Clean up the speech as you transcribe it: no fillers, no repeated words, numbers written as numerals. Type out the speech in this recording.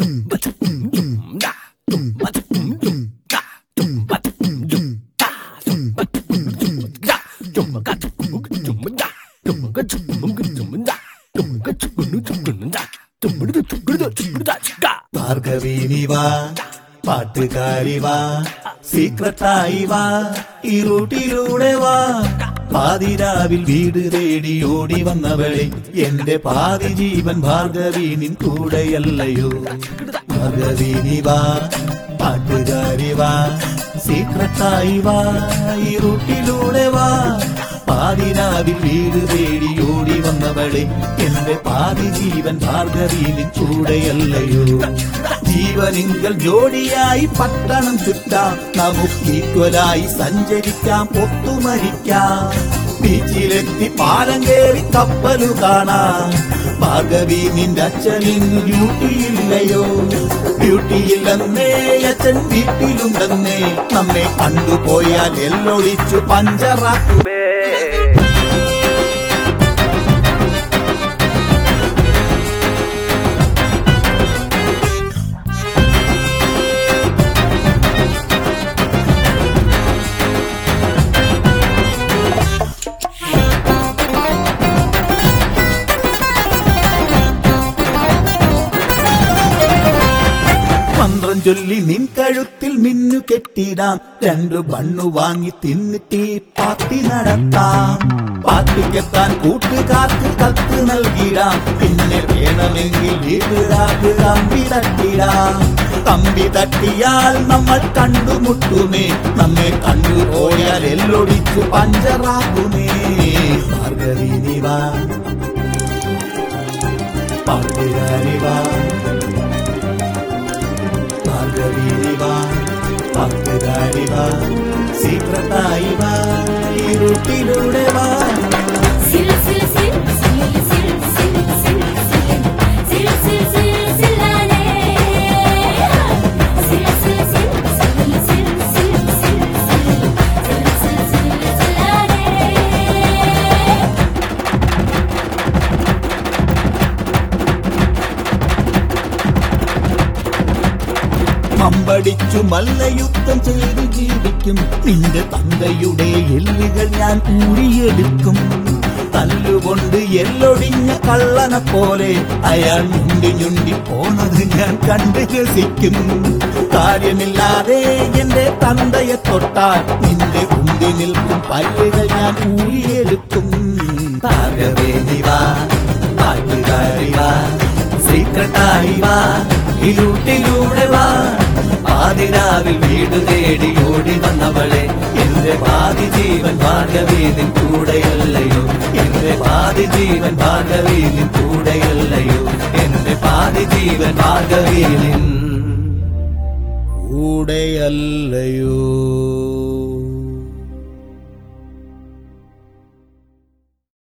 ഭാർഗവി നീ വാ, പാട്ടുകാരി വാ, സീക്രട്ടായി വാ, ഈ റൂട്ടിലൂടെ വാ. പാതിരാവിൽ വീട് തേടി ഓടി വന്നവളെ, എന്റെ പാതി ജീവൻ ഭാർഗവി നിൻ കൂടെയല്ലയോ. ഭാർഗവി നീ വാ, പാട്ടുകാരി വാ, സീക്രട്ടായി വാ, ഈ റൂട്ടിലൂടെ വാ. പാതിരാവിൽ വീട് തേടി ഓടി വന്നവളെ, എന്റെ പാതി ജീവൻ ഭാർഗവി നിൻ കൂടെയല്ലയോ. ജീവനിങ്കൽ ജോഡിയായി പട്ടണം ചുറ്റാം, നമുക്കീക്വലായി സഞ്ചരിക്കാം, ഒത്തുമരിക്കാം. ബീച്ചിലെത്തി പാലം കേറി കപ്പലു കാണാം. ഭാർഗവി നിന്റെ അച്ഛനിന്ന് ഡ്യൂട്ടിയില്ലയോ. ഡ്യൂട്ടിയില്ലെന്നേ അച്ഛൻ വീട്ടിലുണ്ടെന്നേ, നമ്മെ കണ്ടുപോയാൽ എല്ലൊളിച്ചു പഞ്ചറാക്കുവേ. മന്ത്രം ചൊല്ലി നിൻ കഴുത്തിൽ മിന്നു കെട്ടിടാം, രണ്ടു ബണ്ണു വാങ്ങി തിന്നിട്ട് പാർട്ടി നടത്താം. പാർട്ടിക്കെത്താൻ കൂട്ടുകാർക്ക് കത്ത് നൽകിടാം, പിന്നെ വേണമെങ്കിൽ വീട്ടുകാർക്ക് കമ്പി തട്ടിടാം. കമ്പി തട്ടിയാൽ നമ്മൾ കണ്ടുമുട്ടുമേ, നമ്മെ കണ്ടുപോയാൽ എല്ലൊടിച്ചു പഞ്ചറാകുമേ. ഭാർഗവി നീ വാ, പാട്ടുകാരി വാ, ഭാർഗവി നീ വാ, പാട്ടുകാരി വാ, സീക്രട്ടായി വാ, ഈ റൂട്ടിലൂടെ വാ. മമ്പടിച്ചു മല്ലയുദ്ധം ചെയ്ത് ജീവിക്കും, നിന്റെ തന്തയുടെ എല്ലുകൾ ഞാൻ ഊരിയെടുക്കും. തല്ലുകൊണ്ട് എല്ലൊടിഞ്ഞ കള്ളനെ പോലെ അയാൾ ഞുണ്ടി ഞുണ്ടി പോണത് ഞാൻ കണ്ട് രസിക്കും. കാര്യമില്ലാതെ എന്റെ തന്തയെ തൊട്ടാൽ നിന്റെ കുന്തി നിൽക്കും പല്ലുകൾ ഞാൻ ഊരിയെടുക്കും. ഭാർഗവി നീ വാ, പാട്ടുകാരി വാ, സീക്രട്ടായി വാ, ഈ റൂട്ടിലൂടെ വാ. പാതിരാവിൽ വീട് തേടി ഓടി വന്നവളെ, എന്റെ പാതി ജീവൻ ഭാർഗവി നിൻ കൂടെയല്ലയോ. എന്റെ പാതി ജീവൻ ഭാർഗവി നിൻ കൂടെയല്ലയോ. എന്റെ പാതി ജീവൻ ഭാർഗവി നിൻ കൂടെയല്ലയോ.